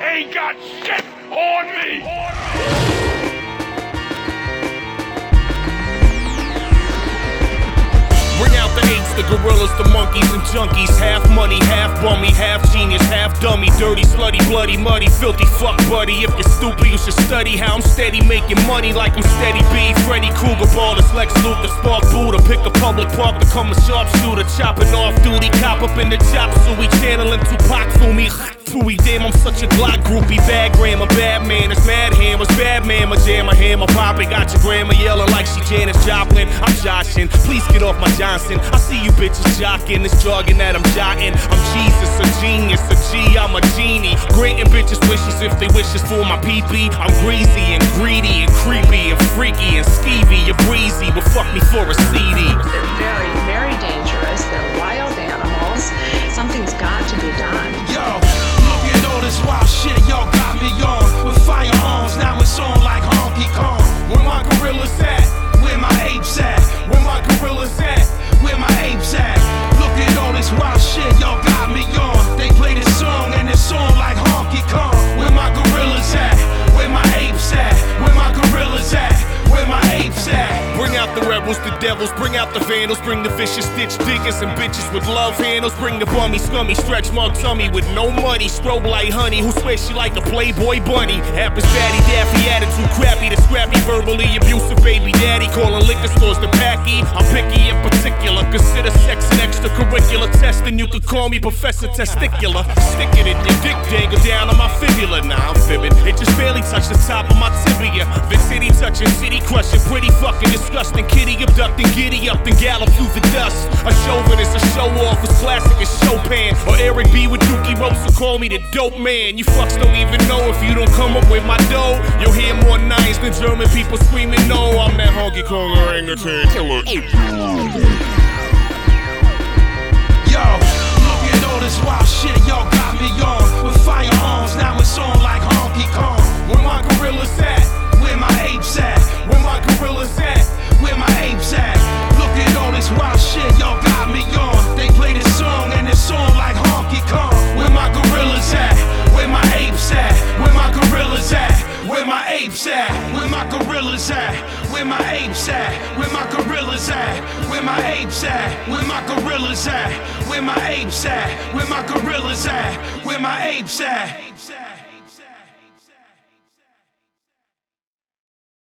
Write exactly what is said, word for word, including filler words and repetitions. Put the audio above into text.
ain't got shit on me! Bring out the apes, the gorillas, the monkeys and junkies. Half money, half bummy, half genius, half dummy. Dirty, slutty, bloody, muddy, filthy fuck buddy. If you're stupid, you should study how I'm steady making money like I'm steady B. Freddy Krueger, Ballers, Lex Luthor, Spark Buddha. Pick a public park, become a sharpshooter. Chopping off duty, cop up in the chop suey. Channeling Tupac through me. Fooey, damn, I'm such a Glock groupie. Bad grammar, bad man, it's mad hammers. Bad man, my jammer, hammer popping. Got your grandma yelling like she Janis Joplin. I'm joshing, please get off my Johnson. I see you bitches jocking, this jargon that I'm jotting. I'm Jesus, a genius, a G, I'm a genie. Granting bitches wishes if they wishes for my pee-pee. I'm greasy and greedy and creepy and freaky and skeevy. You're breezy, but fuck me for a C D. They're very, very dangerous. They're wild animals. Something's got to be done. Yo, look at all this wild shit y'all got me on. With firearms, now it's on like Honky Kong. Where my gorillas at? Where my apes at? Where my gorillas at? Where my apes at? Look at all this wild shit y'all got me on. They play this song and it's on like Honky Kong. Where my gorillas at? Where my apes at? Where my gorillas at? Where my apes at? Bring out the rebels, the devils, bring out the vandals. Bring the vicious stitch diggers and bitches with love handles. Bring the bummy, scummy, stretch mark tummy with no money. Strobe like honey, who swears she like a Playboy bunny. Happens fatty, daffy, attitude crappy. The scrappy, verbally abusive baby daddy. Calling liquor stores the packy. I'm picky in particular. Consider sex an extracurricular test, and you could call me Professor Testicular. Stick it in your dick dagger down on my fibula. Nah, I'm fibbing. It just barely touched the top of my tibia. Vin City touching, city crushing, pretty fucking disgusting. Kitty abducting, giddy up, then gallop through the dust. A chauvinist, a show off, as classic as Chopin. Or Eric B with Dookie ropes, so call me the dope man. You fucks don't even know if you don't come up with my dough. You'll hear more nines than German people screaming no. I'm that Honky Kong orangutan killer. Yo, look at all this wild shit y'all got me on. With firearms, now it's on like Honky Kong. Where my gorillas at? Where my apes at? Where my gorillas at? Where my apes at? Look at all this wild shit y'all got me on. They play this song and it's on like Honky Kong. Where my gorillas at? Where my apes at? Where my gorillas at? Where my apes at? Where my gorillas at? Where my apes at? Where my gorillas at? Where my apes at? Where my gorillas at? Where my apes at? Where my gorillas at? Where my apes at?